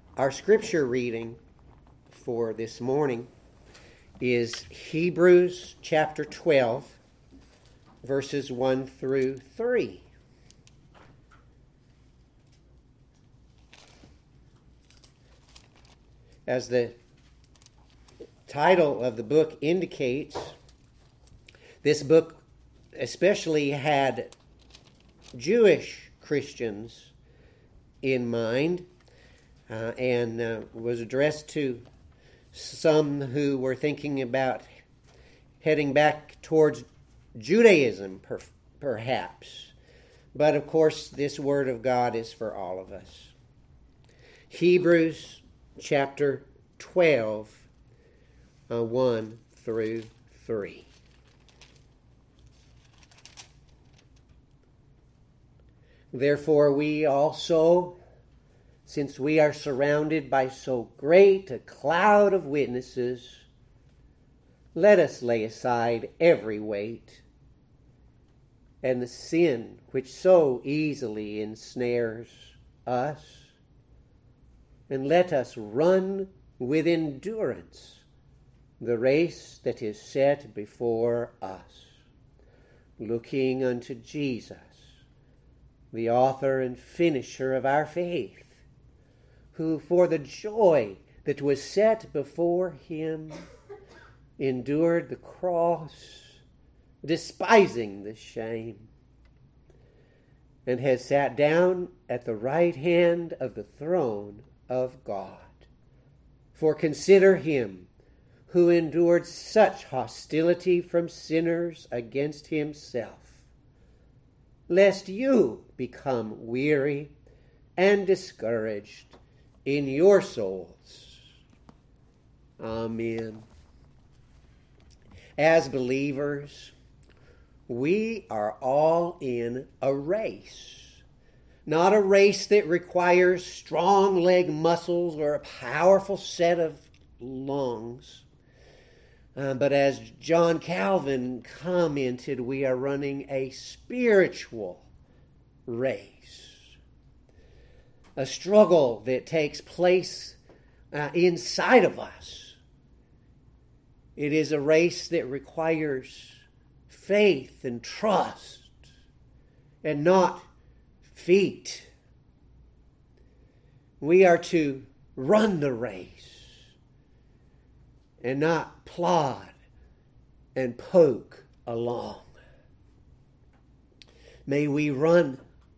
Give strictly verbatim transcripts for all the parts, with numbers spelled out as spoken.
Our scripture reading for this morning is Hebrews chapter twelve, verses one through three. As the title of the book indicates, this book especially had Jewish Christians in mind uh, and uh, was addressed to some who were thinking about heading back towards Judaism, per- perhaps. But of course, this Word of God is for all of us. Hebrews chapter twelve, uh, one through three. Therefore we also, since we are surrounded by so great a cloud of witnesses, let us lay aside every weight and the sin which so easily ensnares us, and let us run with endurance the race that is set before us, looking unto Jesus, the author and finisher of our faith, who for the joy that was set before him endured the cross, despising the shame, and has sat down at the right hand of the throne of God. For consider him who endured such hostility from sinners against himself, lest you become weary and discouraged in your souls. Amen. As believers, we are all in a race. Not a race that requires strong leg muscles or a powerful set of lungs. Uh, but as John Calvin commented, we are running a spiritual race. A struggle that takes place uh, inside of us. It is a race that requires faith and trust and not feet. We are to run the race and not plod and poke along. May we run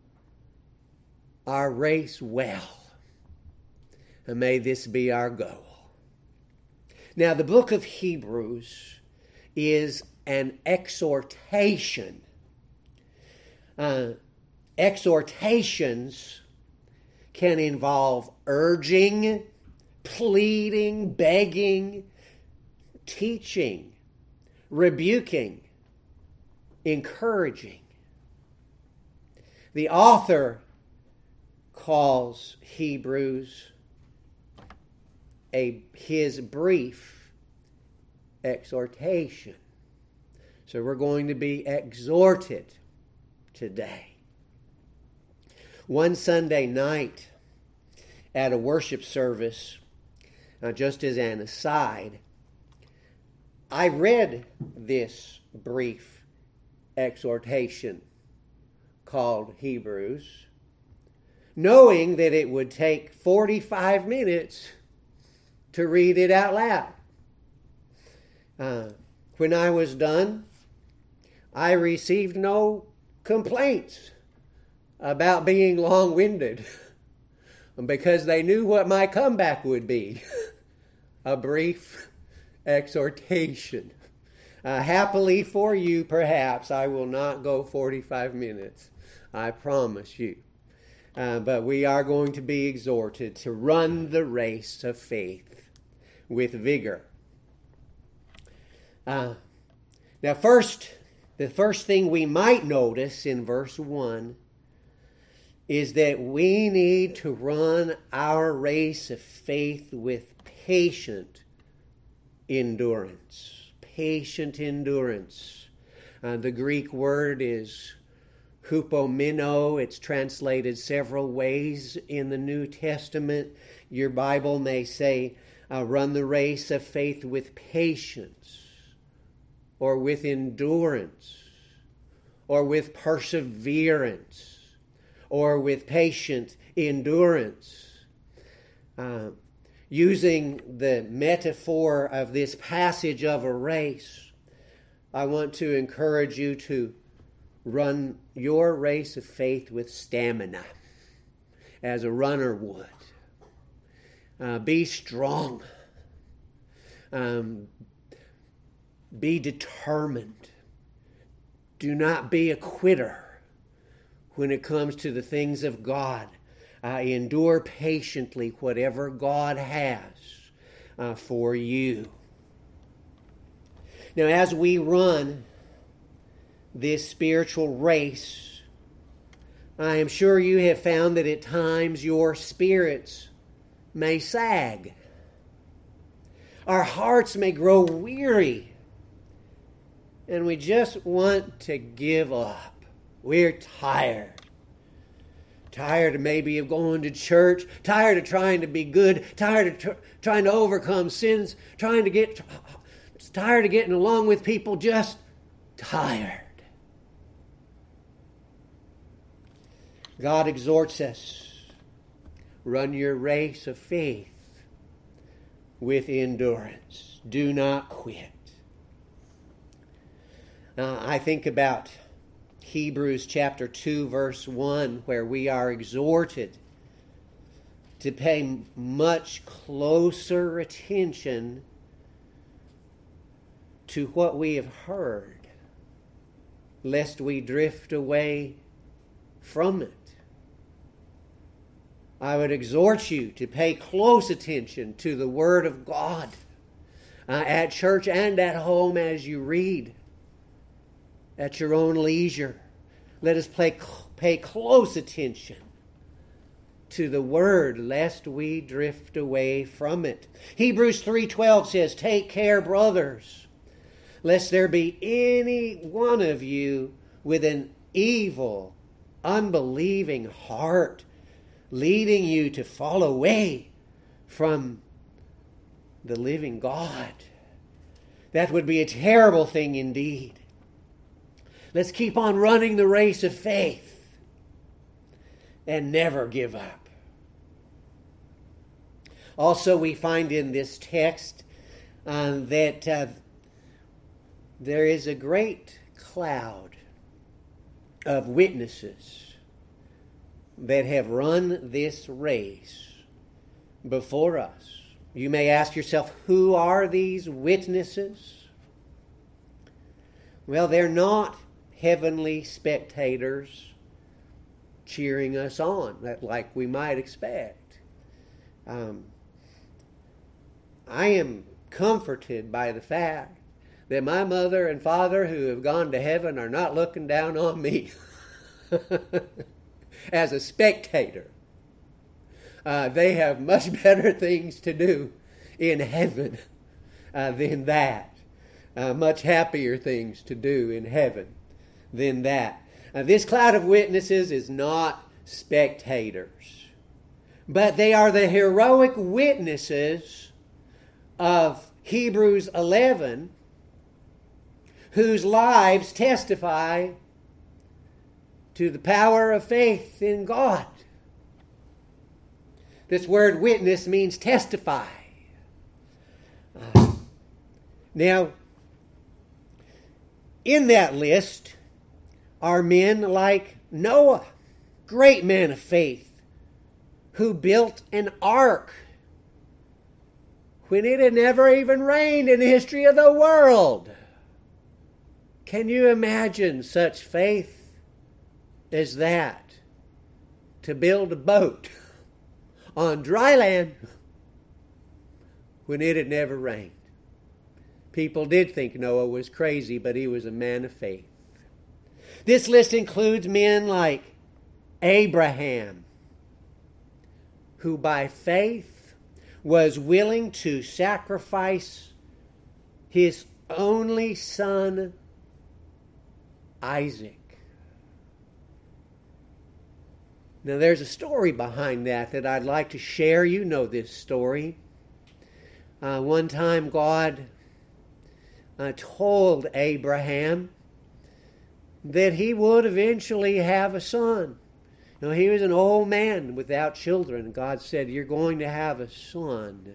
our race well, and may this be our goal. Now, the book of Hebrews is an exhortation. Uh, exhortations can involve urging, pleading, begging, teaching, rebuking, encouraging. The author calls Hebrews a his brief exhortation. So we're going to be exhorted today. One Sunday night at a worship service, uh, just as an aside, I read this brief exhortation called Hebrews, knowing that it would take forty-five minutes to read it out loud. Uh, when I was done, I received no complaints about being long-winded because they knew what my comeback would be. A brief exhortation. Uh, happily for you, perhaps, I will not go forty-five minutes. I promise you. Uh, but we are going to be exhorted to run the race of faith with vigor. Uh, now, first, the first thing we might notice in verse one is that we need to run our race of faith with patient endurance. Patient endurance. Uh, the Greek word is hupomeno. It's translated several ways in the New Testament. Your Bible may say, uh, run the race of faith with patience, or with endurance, or with perseverance, or with patient endurance. Uh, using the metaphor of this passage of a race, I want to encourage you to run your race of faith with stamina, as a runner would. Uh, be strong. Um, be determined. Do not be a quitter when it comes to the things of God. Uh, endure patiently whatever God has uh, for you. Now, as we run this spiritual race, I am sure you have found that at times your spirits may sag. Our hearts may grow weary, and we just want to give up. We're tired. Tired maybe of going to church, tired of trying to be good, tired of tr- trying to overcome sins, trying to get, tired of getting along with people, just tired. God exhorts us, run your race of faith with endurance. Do not quit. Now, I think about Hebrews chapter two, verse one, where we are exhorted to pay much closer attention to what we have heard, lest we drift away from it. I would exhort you to pay close attention to the Word of God uh, at church and at home as you read, at your own leisure. Let us pay, pay close attention to the Word, lest we drift away from it. Hebrews three twelve says, take care, brothers, lest there be any one of you with an evil, unbelieving heart, leading you to fall away from the living God. That would be a terrible thing indeed. Let's keep on running the race of faith and never give up. Also, we find in this text uh, that uh, there is a great cloud of witnesses that have run this race before us. You may ask yourself, who are these witnesses? Well, they're not heavenly spectators cheering us on, like we might expect. Um, I am comforted by the fact that my mother and father who have gone to heaven are not looking down on me as a spectator. Uh, they have much better things to do in heaven uh, than that. Uh, much happier things to do in heaven than that. Uh, this cloud of witnesses is not spectators, but they are the heroic witnesses of Hebrews eleven, whose lives testify to the power of faith in God. This word witness means testify. Uh, now, in that list are men like Noah, great man of faith, who built an ark when it had never even rained in the history of the world. Can you imagine such faith as that? To build a boat on dry land when it had never rained. People did think Noah was crazy, but he was a man of faith. This list includes men like Abraham, who by faith was willing to sacrifice his only son, Isaac. Now there's a story behind that that I'd like to share. You know this story. Uh, one time God uh, told Abraham that he would eventually have a son. You know, he was an old man without children. God said, "You're going to have a son."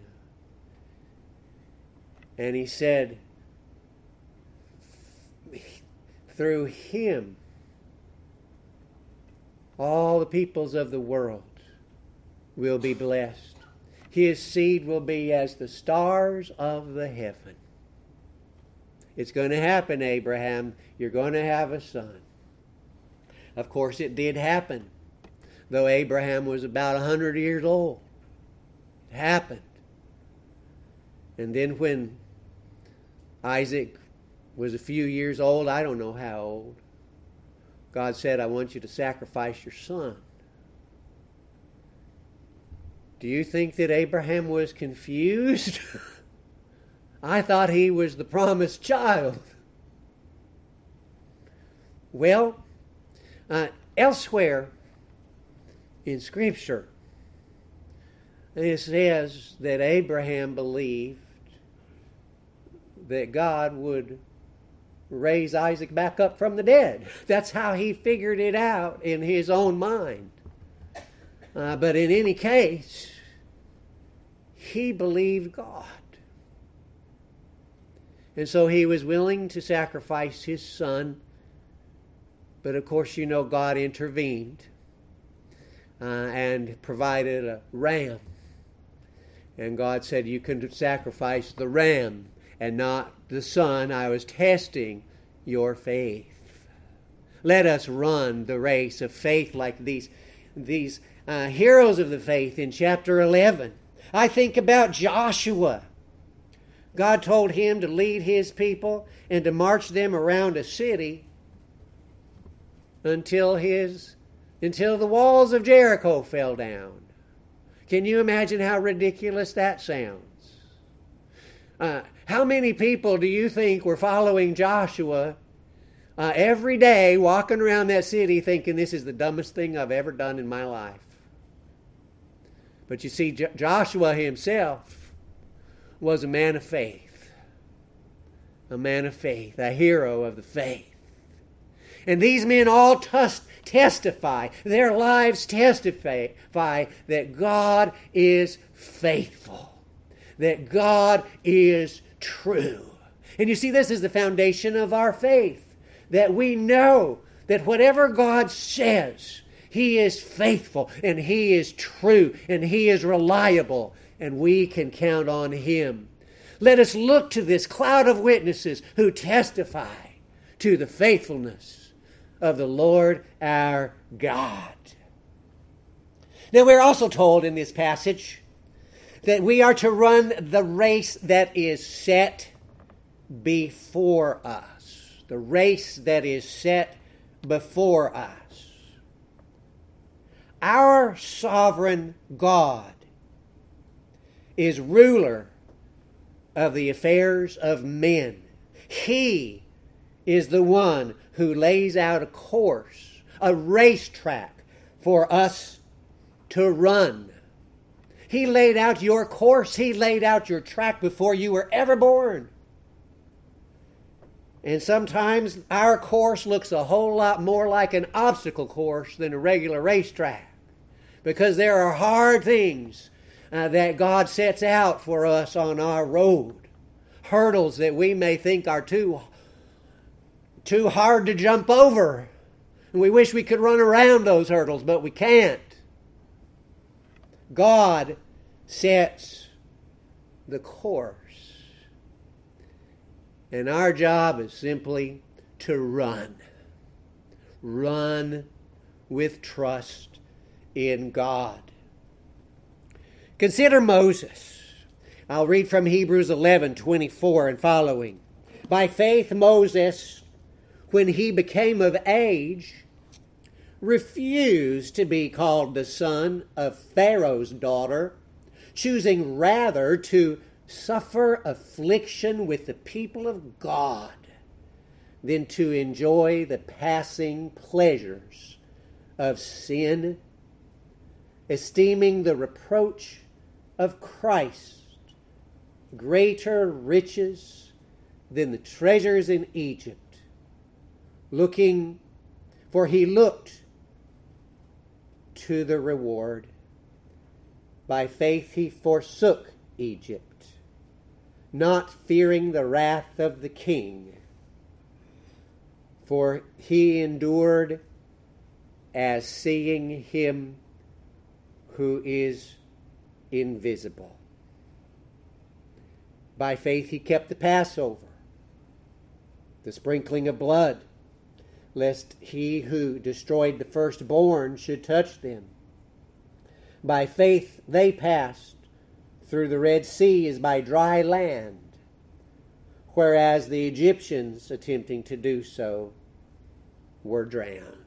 And he said, through him, all the peoples of the world will be blessed. His seed will be as the stars of the heaven. It's going to happen, Abraham. You're going to have a son. Of course, it did happen. Though Abraham was about one hundred years old. It happened. And then when Isaac was a few years old, I don't know how old, God said, "I want you to sacrifice your son." Do you think that Abraham was confused? I thought he was the promised child. Well, uh, elsewhere in Scripture, it says that Abraham believed that God would raise Isaac back up from the dead. That's how he figured it out in his own mind. Uh, but in any case, he believed God. And so he was willing to sacrifice his son. But of course, you know, God intervened uh, and provided a ram. And God said, "You can sacrifice the ram and not the son. I was testing your faith." Let us run the race of faith like these, these uh, heroes of the faith in chapter eleven. I think about Joshua. God told him to lead his people and to march them around a city until his until the walls of Jericho fell down. Can you imagine how ridiculous that sounds? Uh, how many people do you think were following Joshua uh, every day, walking around that city thinking, "This is the dumbest thing I've ever done in my life"? But you see, J- Joshua himself was a man of faith. A man of faith, a hero of the faith. And these men all tus- testify, their lives testify that God is faithful, that God is true. And you see, this is the foundation of our faith, that we know that whatever God says, He is faithful and He is true and He is reliable, and we can count on Him. Let us look to this cloud of witnesses who testify to the faithfulness of the Lord our God. Now, we're also told in this passage that we are to run the race that is set before us. The race that is set before us. Our sovereign God is ruler of the affairs of men. He is the one who lays out a course, a racetrack for us to run. He laid out your course. He laid out your track before you were ever born. And sometimes our course looks a whole lot more like an obstacle course than a regular racetrack, because there are hard things uh, that God sets out for us on our road. Hurdles that we may think are too, too hard to jump over. And we wish we could run around those hurdles, but we can't. God sets the course. And our job is simply to run. Run with trust in God. Consider Moses. I'll read from Hebrews eleven twenty-four and following. By faith Moses, when he became of age, refused to be called the son of Pharaoh's daughter, choosing rather to suffer affliction with the people of God than to enjoy the passing pleasures of sin esteeming the reproach of Christ greater riches than the treasures in Egypt, looking, for he looked to the reward. By faith he forsook Egypt, not fearing the wrath of the king, for he endured as seeing him who is invisible. By faith he kept the Passover, the sprinkling of blood, lest he who destroyed the firstborn should touch them. By faith they passed through the Red Sea as by dry land, whereas the Egyptians, attempting to do so, were drowned.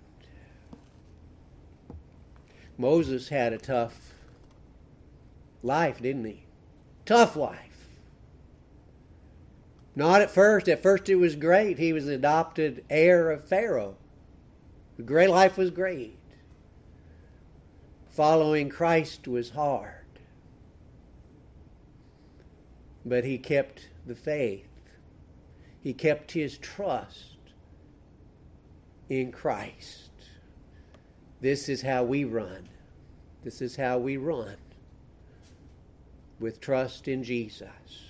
Moses had a tough life, didn't he? Tough life. Not at first. At first it was great. He was the adopted heir of Pharaoh. The great life was great. Following Christ was hard. But he kept the faith. He kept his trust in Christ. This is how we run. This is how we run. With trust in Jesus.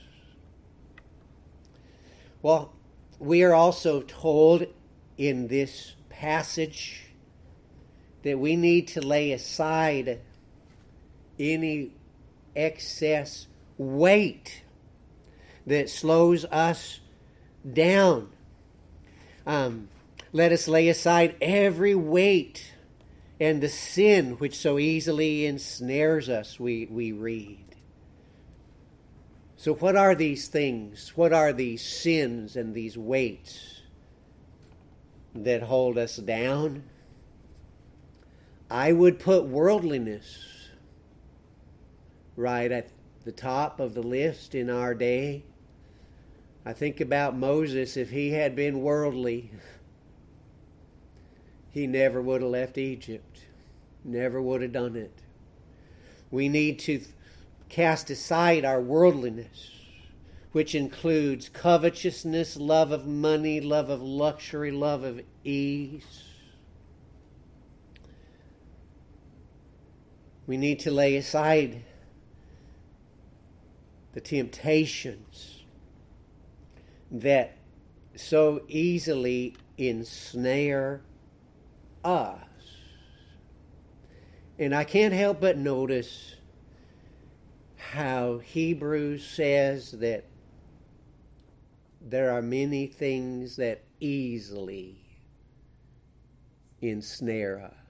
Well, we are also told in this passage that we need to lay aside any excess weight that slows us down. Um, let us lay aside every weight and the sin which so easily ensnares us, we, we read. So what are these things? What are these sins and these weights that hold us down? I would put worldliness right at the top of the list in our day. I think about Moses. If he had been worldly, he never would have left Egypt. Never would have done it. We need to cast aside our worldliness, which includes covetousness, love of money, love of luxury, love of ease. We need to lay aside the temptations that so easily ensnare us. And I can't help but notice how Hebrews says that there are many things that easily ensnare us.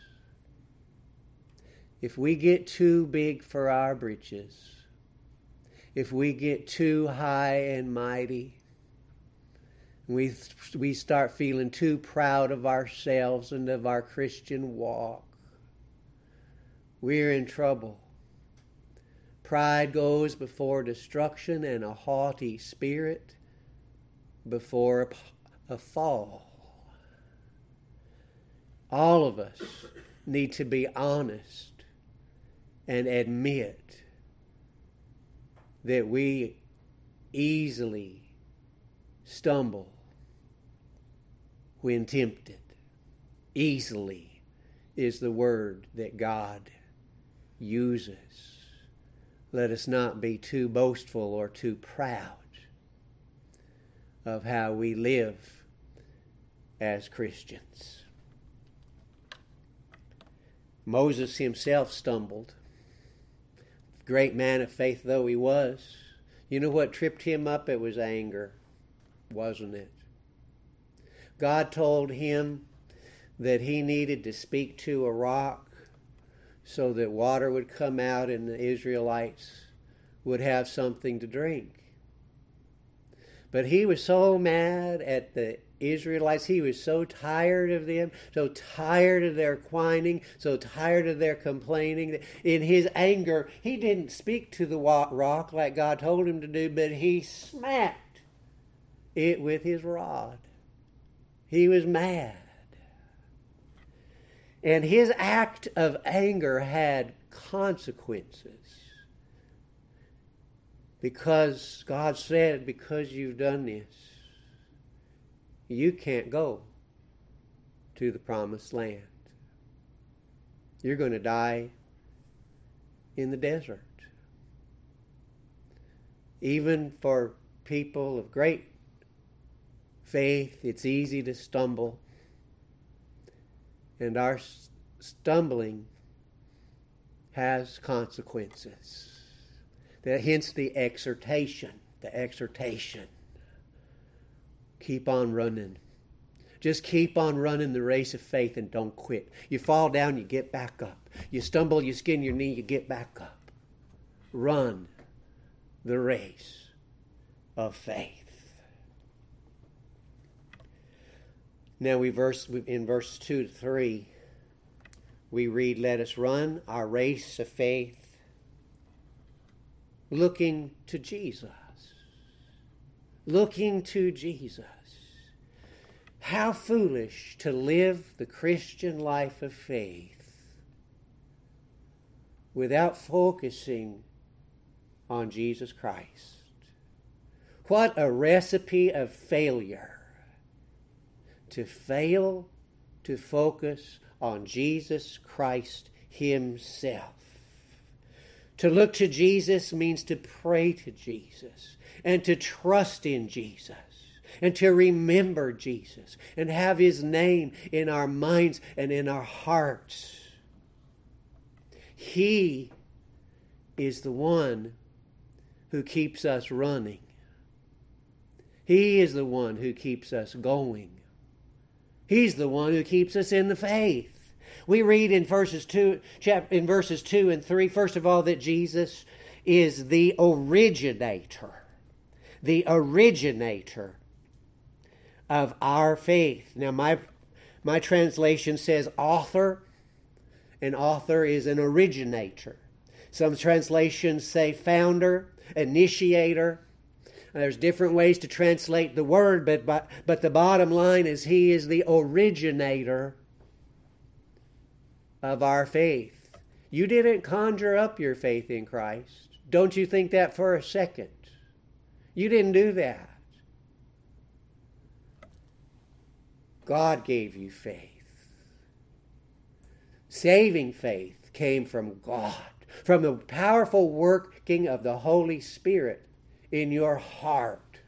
If we get too big for our britches, if we get too high and mighty, we, we start feeling too proud of ourselves and of our Christian walk, we're in trouble. Pride goes before destruction, and a haughty spirit before a, a fall. All of us need to be honest and admit that we easily stumble when tempted. Easily is the word that God uses. Let us not be too boastful or too proud of how we live as Christians. Moses himself stumbled. Great man of faith though he was. You know what tripped him up? It was anger, wasn't it? God told him that he needed to speak to a rock so that water would come out and the Israelites would have something to drink. But he was so mad at the Israelites. He was so tired of them, so tired of their whining, so tired of their complaining, that in his anger, he didn't speak to the rock like God told him to do, but he smacked it with his rod. He was mad. And his act of anger had consequences. Because God said, because you've done this, you can't go to the promised land. You're going to die in the desert. Even for people of great faith, it's easy to stumble. And our stumbling has consequences. That hence the exhortation. The exhortation. Keep on running. Just keep on running the race of faith and don't quit. You fall down, you get back up. You stumble, you skin your knee, you get back up. Run the race of faith. Now we verse in verses two to three, we read, "Let us run our race of faith, looking to Jesus." Looking to Jesus. How foolish to live the Christian life of faith without focusing on Jesus Christ. What a recipe of failure to fail to focus on Jesus Christ Himself. To look to Jesus means to pray to Jesus and to trust in Jesus. And to remember Jesus and have His name in our minds and in our hearts. He is the one who keeps us running. He is the one who keeps us going. He's the one who keeps us in the faith. We read in verses two, in verses two and three, first of all, that Jesus is the originator. The originator of our faith. Now my my translation says author. An author is an originator. Some translations say founder, initiator. There's different ways to translate the word, but, but but the bottom line is He is the originator of our faith. You didn't conjure up your faith in Christ. Don't you think that for a second. You didn't do that. God gave you faith. Saving faith came from God, from the powerful working of the Holy Spirit in your heart.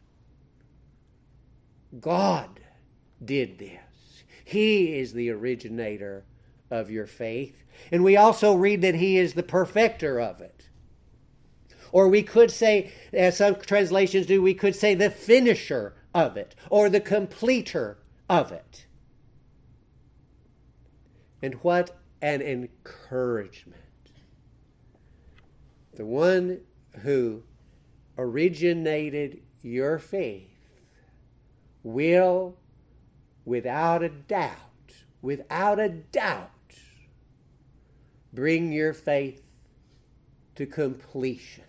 God did this. He is the originator of your faith. And we also read that He is the perfecter of it. Or we could say, as some translations do, we could say the finisher of it, or the completer of it. And what an encouragement. The one who originated your faith will, without a doubt, without a doubt, bring your faith to completion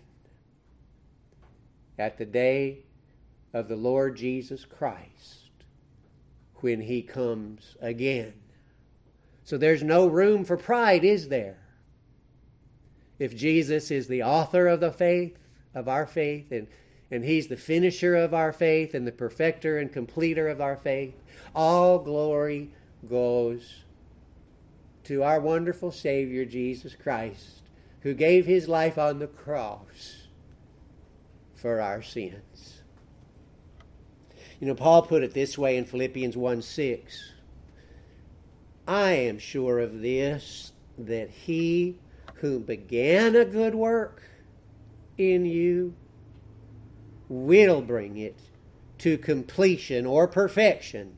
at the day of the Lord Jesus Christ, when He comes again. So there's no room for pride, is there? If Jesus is the author of the faith, of our faith, and, and He's the finisher of our faith, and the perfecter and completer of our faith, all glory goes to our wonderful Savior, Jesus Christ, who gave His life on the cross for our sins. You know, Paul put it this way in Philippians one six. I am sure of this, that He who began a good work in you will bring it to completion or perfection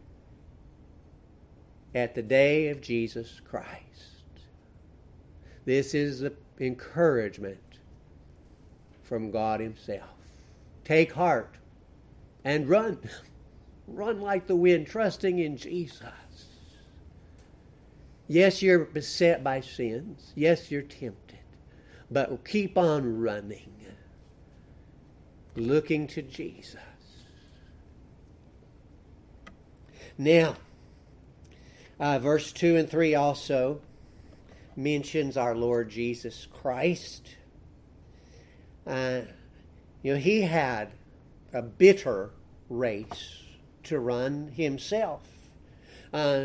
at the day of Jesus Christ. This is an encouragement from God Himself. Take heart and run. Run like the wind, trusting in Jesus. Yes, you're beset by sins. Yes, you're tempted. But keep on running, looking to Jesus. Now, uh, verse two and three also, mentions our Lord Jesus Christ. Uh, you know, he had a bitter race to run himself. Uh,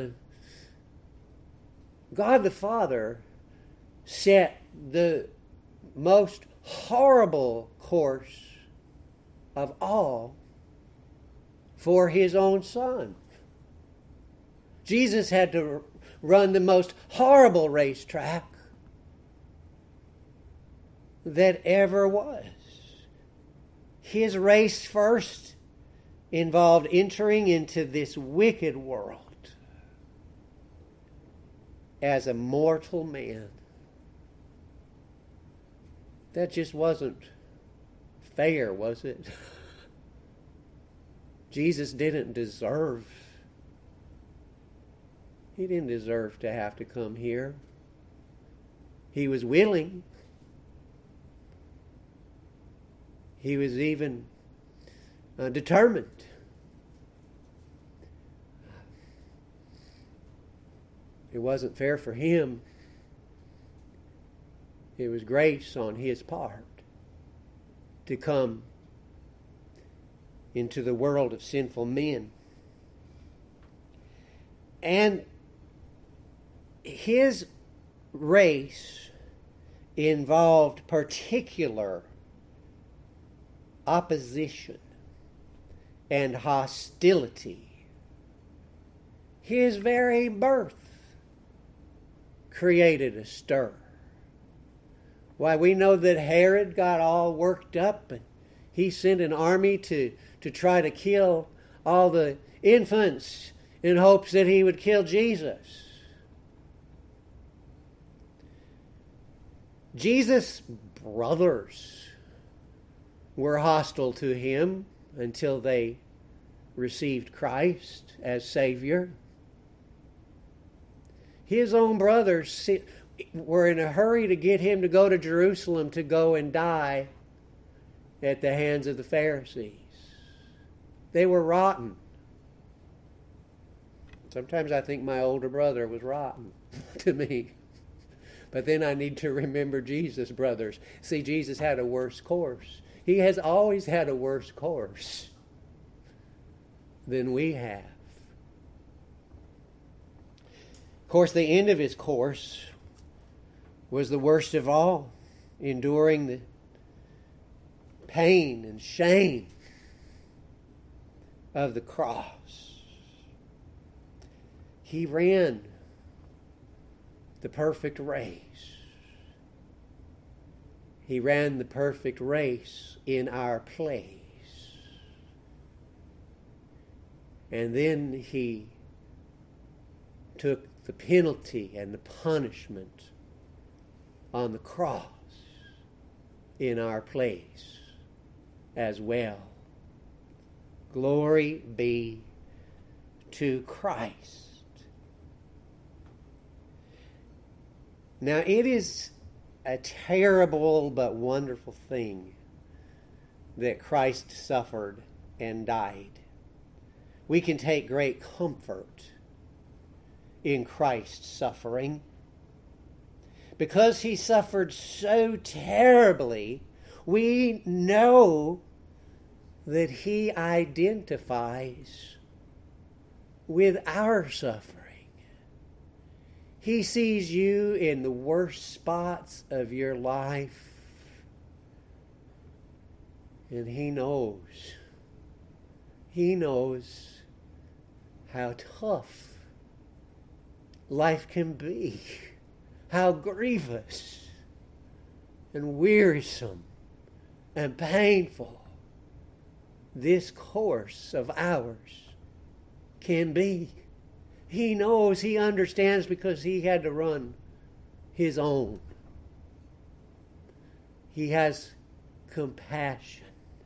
God the Father set the most horrible course of all for his own Son. Jesus had to run the most horrible racetrack that ever was. His race first involved entering into this wicked world as a mortal man. That just wasn't fair, was it? Jesus didn't deserve. He didn't deserve to have to come here. He was willing. He was even uh, determined. It wasn't fair for him. It was grace on his part to come into the world of sinful men. And his race involved particular opposition and hostility. His very birth created a stir. Why, we know that Herod got all worked up and he sent an army to, to try to kill all the infants in hopes that he would kill Jesus. Jesus' brothers were hostile to him until they received Christ as Savior. His own brothers were in a hurry to get him to go to Jerusalem to go and die at the hands of the Pharisees. They were rotten. Sometimes I think my older brother was rotten to me. But then I need to remember Jesus' brothers. See, Jesus had a worse course. He has always had a worse course than we have. Of course, the end of his course was the worst of all, enduring the pain and shame of the cross. He ran the perfect race. He ran the perfect race in our place. And then he took the penalty and the punishment on the cross in our place as well. Glory be to Christ. Now, it is a terrible but wonderful thing that Christ suffered and died. We can take great comfort in Christ's suffering. Because he suffered so terribly, we know that he identifies with our suffering. He sees you in the worst spots of your life, and he knows. He knows how tough life can be, how grievous and wearisome and painful this course of ours can be. He knows, he understands, because he had to run his own. He has compassion.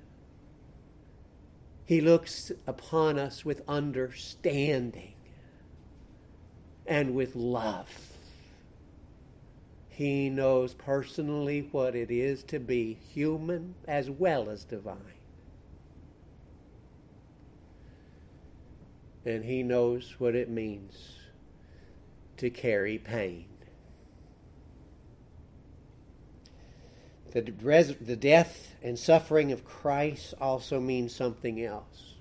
He looks upon us with understanding and with love. He knows personally what it is to be human as well as divine. And he knows what it means to carry pain. The, res- the death and suffering of Christ also means something else.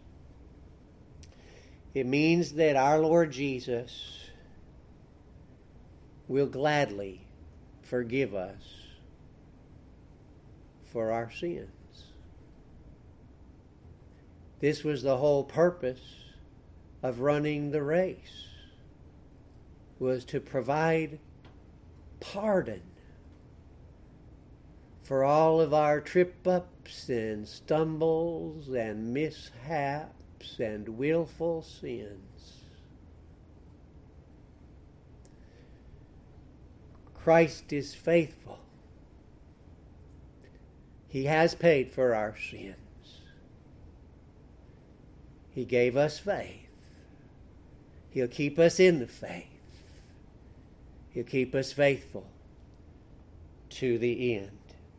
It means that our Lord Jesus will gladly forgive us for our sins. This was the whole purpose of running the race, was to provide pardon for all of our trip-ups and stumbles and mishaps and willful sins. Christ is faithful. He has paid for our sins. He gave us faith. He'll keep us in the faith. He'll keep us faithful to the end.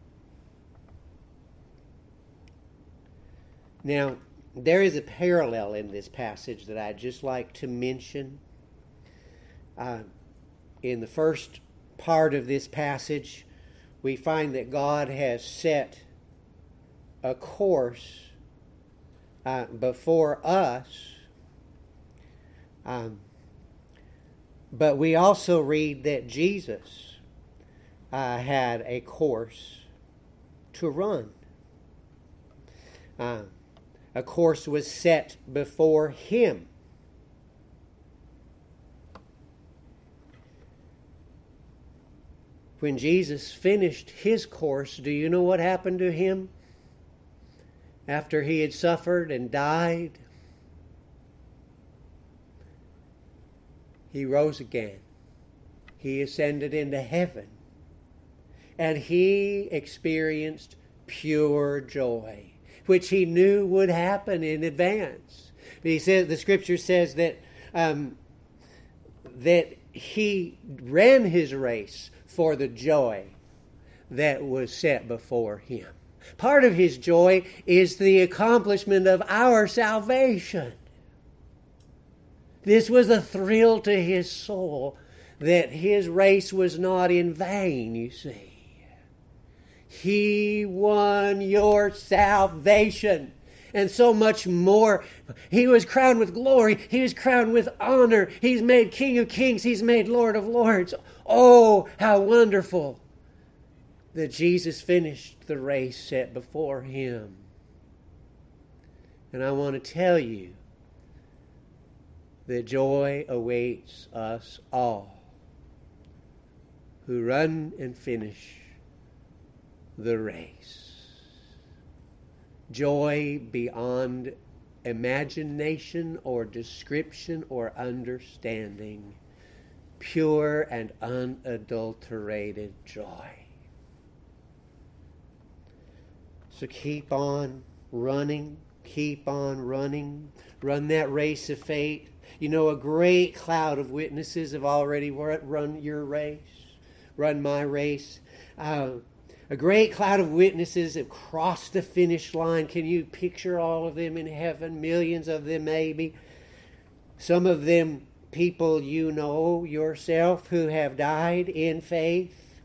Now, there is a parallel in this passage that I'd just like to mention. Uh, in the first part of this passage, we find that God has set a course uh, before us. Um, but we also read that Jesus uh, had a course to run. Uh, a course was set before him. When Jesus finished his course, do you know what happened to him? After he had suffered and died, he rose again. He ascended into heaven. And he experienced pure joy, which he knew would happen in advance. He says, the scripture says that um, that he ran his race for the joy that was set before him. Part of his joy is the accomplishment of our salvation. This was a thrill to his soul that his race was not in vain, you see. He won your salvation. And so much more. He was crowned with glory. He was crowned with honor. He's made King of Kings. He's made Lord of Lords. Oh, how wonderful that Jesus finished the race set before him. And I want to tell you that joy awaits us all who run and finish the race. Joy beyond imagination or description or understanding. Pure and unadulterated joy. So keep on running. Keep on running. Run that race of faith. You know, a great cloud of witnesses have already run your race. Run my race. Uh, A great cloud of witnesses have crossed the finish line. Can you picture all of them in heaven? Millions of them maybe. Some of them people you know yourself who have died in faith.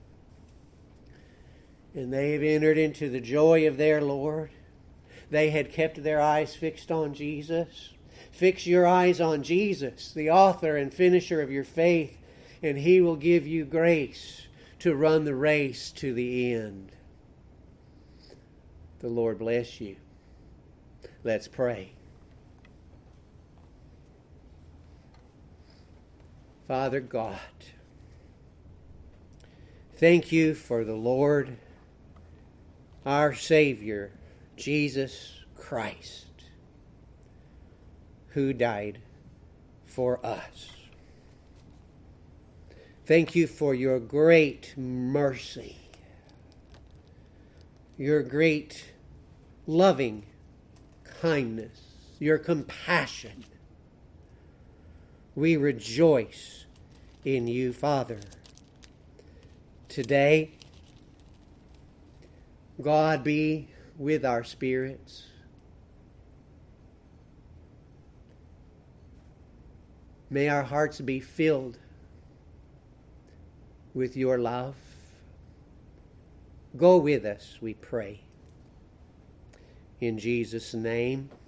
And they have entered into the joy of their Lord. They had kept their eyes fixed on Jesus. Fix your eyes on Jesus, the author and finisher of your faith, and he will give you grace to run the race to the end. The Lord bless you. Let's pray. Father God, thank you for the Lord, our Savior, Jesus Christ, who died for us. Thank you for your great mercy, your great loving kindness, your compassion. We rejoice in you, Father. Today, God be with our spirits. May our hearts be filled with your love, Go with us, we pray. In Jesus' name.